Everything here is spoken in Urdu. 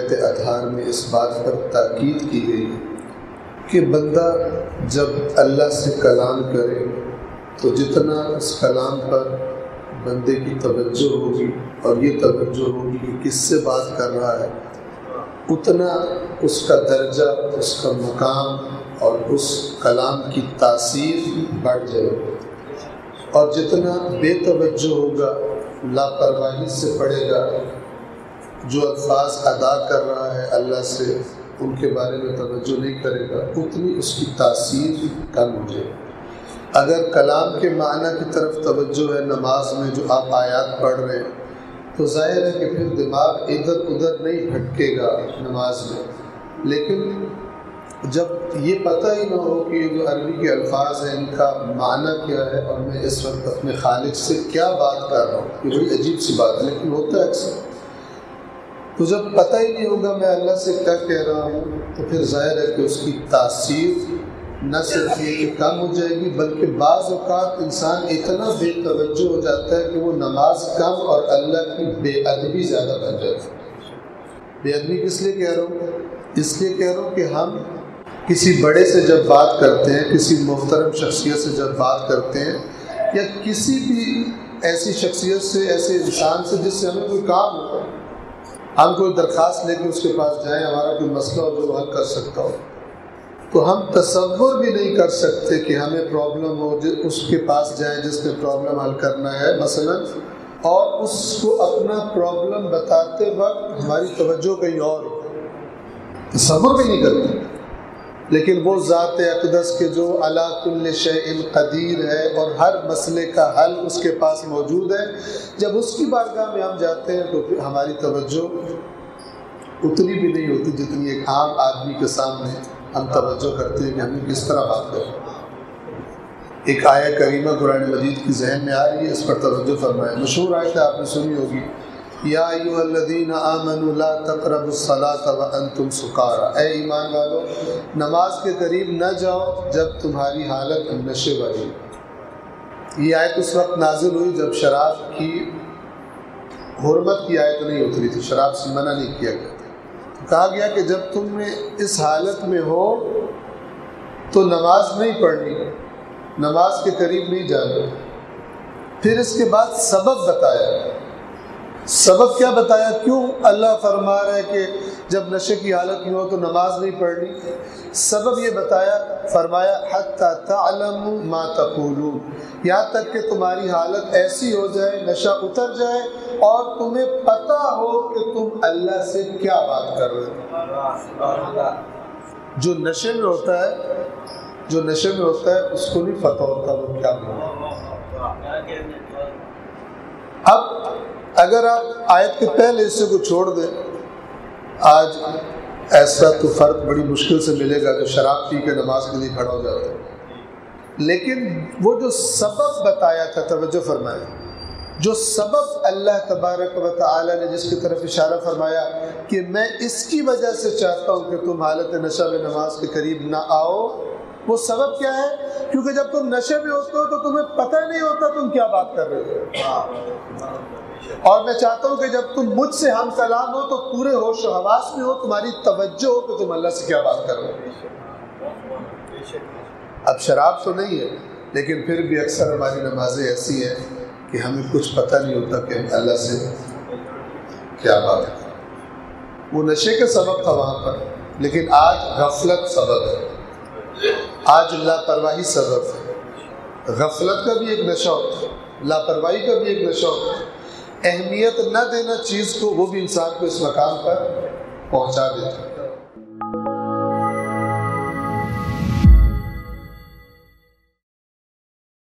آیت اطہار میں اس بات پر تاکید کی گئی کہ بندہ جب اللہ سے کلام کرے تو جتنا اس کلام پر بندے کی توجہ ہوگی اور یہ توجہ ہوگی کہ کس سے بات کر رہا ہے، اتنا اس کا درجہ، اس کا مقام اور اس کلام کی تاثیر بڑھ جائے گی، اور جتنا بے توجہ ہوگا، لاپرواہی سے پڑھے گا، جو الفاظ ادا کر رہا ہے اللہ سے ان کے بارے میں توجہ نہیں کرے گا، اتنی اس کی تاثیر کم ہو جائے گی۔ اگر کلام کے معنی کی طرف توجہ ہے نماز میں، جو آپ آیات پڑھ رہے ہیں، تو ظاہر ہے کہ پھر دماغ ادھر ادھر نہیں بھٹکے گا نماز میں، لیکن جب یہ پتہ ہی نہ ہو کہ یہ جو عربی کے الفاظ ہیں ان کا معنی کیا ہے اور میں اس وقت اپنے خالق سے کیا بات کر رہا ہوں، یہ بڑی عجیب سی بات ہے لیکن ہوتا ہے اکثر۔ تو جب پتہ ہی نہیں ہوگا میں اللہ سے کیا کہہ رہا ہوں، تو پھر ظاہر ہے کہ اس کی تاثیر نہ صرف یہ کہ کم ہو جائے گی، بلکہ بعض اوقات انسان اتنا بے توجہ ہو جاتا ہے کہ وہ نماز کم اور اللہ کی بے ادبی زیادہ بن جاتی ہے۔ بے ادبی کس لیے کہہ رہا ہوں؟ اس لیے کہہ رہا ہوں کہ ہم کسی بڑے سے جب بات کرتے ہیں، کسی محترم شخصیت سے جب بات کرتے ہیں، یا کسی بھی ایسی شخصیت سے، ایسے انسان سے جس سے ہمیں کوئی کام ہو، ہم کوئی درخواست لے کے اس کے پاس جائیں، ہمارا کوئی مسئلہ ہو جو حل کر سکتا ہو، تو ہم تصور بھی نہیں کر سکتے کہ ہمیں پرابلم ہو، اس کے پاس جائیں جس نے پرابلم حل کرنا ہے مثلا، اور اس کو اپنا پرابلم بتاتے وقت ہماری توجہ کہیں اور ہو، تصور بھی نہیں کرتے۔ لیکن وہ ذات اقدس کے جو علی کل شیء قدیر ہے اور ہر مسئلے کا حل اس کے پاس موجود ہے، جب اس کی بارگاہ میں ہم جاتے ہیں تو پھر ہماری توجہ اتنی بھی نہیں ہوتی جتنی ایک عام آدمی کے سامنے ہم توجہ کرتے ہیں کہ ہمیں کس طرح بات کریں۔ ایک آیہ کریمہ قرآن مجید کی ذہن میں آ رہی ہے، اس پر توجہ فرمائیں۔ مشہور آیت آپ نے سنی ہوگی، یا ایھا الذین آمنوا لا تقربوا الصلاۃ وانتم سکارى، اے ایمان والو نماز کے قریب نہ جاؤ جب تمہاری حالت نشے والی۔ یہ آیت اس وقت نازل ہوئی جب شراب کی حرمت کی آیت نہیں اتری تھی، شراب سے منع نہیں کیا گیا تھا۔ کہا گیا کہ جب تم اس حالت میں ہو تو نماز نہیں پڑھنی، نماز کے قریب نہیں جانا۔ پھر اس کے بعد سبب بتایا، سبب کیا بتایا، کیوں اللہ فرما رہا ہے کہ جب نشے کی حالت میں ہو تو نماز نہیں پڑھنی؟ سبب یہ بتایا، فرمایا حتی تعلموا ما تقولون، یہاں تک کہ تمہاری حالت ایسی ہو جائے، نشہ اتر جائے اور تمہیں پتہ ہو کہ تم اللہ سے کیا بات کر رہے ہو۔ جو نشے میں ہوتا ہے، جو نشے میں ہوتا ہے اس کو نہیں پتہ ہوتا وہ کیا بول۔ اب اگر آپ آیت کے پہلے حصے کو چھوڑ دیں، آج ایسا تو فرد بڑی مشکل سے ملے گا کہ شراب پی کے نماز کے لیے کھڑا ہو جاتا ہے، لیکن وہ جو سبب بتایا تھا، توجہ فرمائیں، جو سبب اللہ تبارک و تعالی نے جس کی طرف اشارہ فرمایا کہ میں اس کی وجہ سے چاہتا ہوں کہ تم حالت نشہ میں نماز کے قریب نہ آؤ، وہ سبب کیا ہے؟ کیونکہ جب تم نشے میں ہوتے ہو تو تمہیں پتہ نہیں ہوتا تم کیا بات کر رہے ہو، اور میں چاہتا ہوں کہ جب تم مجھ سے ہم کلام ہو تو پورے ہوش و حواس میں ہو، تمہاری توجہ ہو کہ تم اللہ سے کیا بات کر رہے ہو۔ اب شراب تو نہیں ہے، لیکن پھر بھی اکثر ہماری نمازیں ایسی ہیں کہ ہمیں کچھ پتہ نہیں ہوتا کہ ہم اللہ سے کیا بات کریں۔ وہ نشے کا سبب تھا وہاں پر، لیکن آج غفلت سبب ہے، آج لاپرواہی سبب ہے۔ غفلت کا بھی ایک نشہ ہوتا ہے، لاپرواہی کا بھی ایک نشہ ہوتا ہے، اہمیت نہ دینا چیز کو، وہ بھی انسان کو اس مقام پر پہنچا دیتا ہے۔